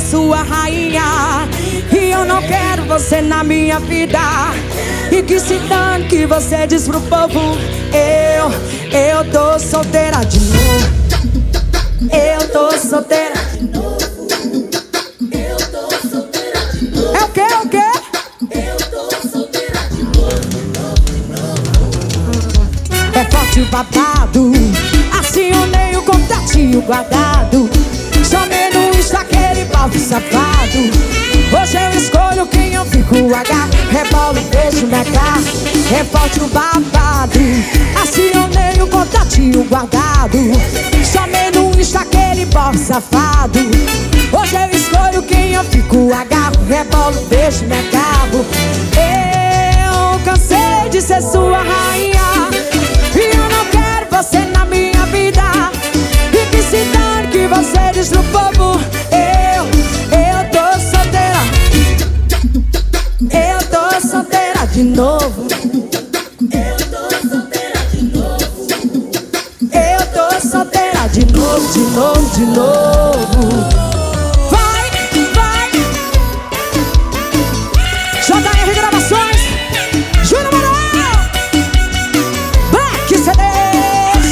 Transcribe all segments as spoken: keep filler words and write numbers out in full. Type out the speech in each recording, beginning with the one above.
sua rainha. E eu não quero você na minha vida. E que se dane que você diz pro povo. Eu, eu tô solteira de novo. Eu tô solteira de novo. Eu tô solteira de novo. É o quê, é o quê? Eu tô solteira de novo, de novo, de novo. É forte o babado, assim eu nem o contatinho guardado. Chamei no Insta aquele balde safado. Hoje eu escolho quem eu fico H. Rebolo, beijo, mega. É forte o babado, assim eu nem o contatinho guardado. Chamei no Insta aquele balde safado. Hoje eu escolho quem eu fico H. Rebolo, beijo, mega. Eu cansei de ser sua rainha. E eu não quero você na minha vida. E que se dane que você diz pro povo. Eu, eu tô solteira. Eu tô solteira de novo. Eu tô solteira de novo. Eu tô solteira de novo, de novo, de novo. Vai, vai. J R Gravações, Júnior Manuel, Black C Ds.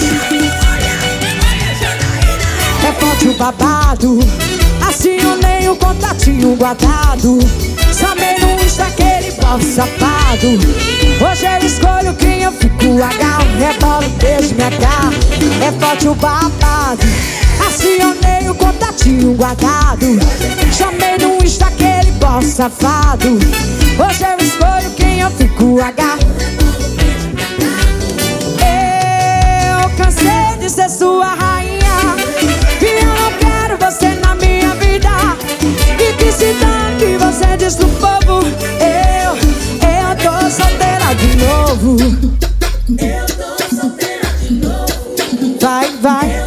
É forte o babado, assim eu nem o contatinho guardado. Chamei no Insta aquele pau safado. Hoje eu escolho quem eu fico H. Rebolo, beijo, minha cara. É forte o babado, assim eu nem o contatinho guardado. Chamei no Insta aquele pau safado. Hoje eu escolho quem eu fico H. Eu cansei de ser sua rainha. E eu não quero você na minha vida. E que se dane que você diz pro povo. Eu, eu tô solteira de novo. Eu tô solteira de novo. Vai, vai.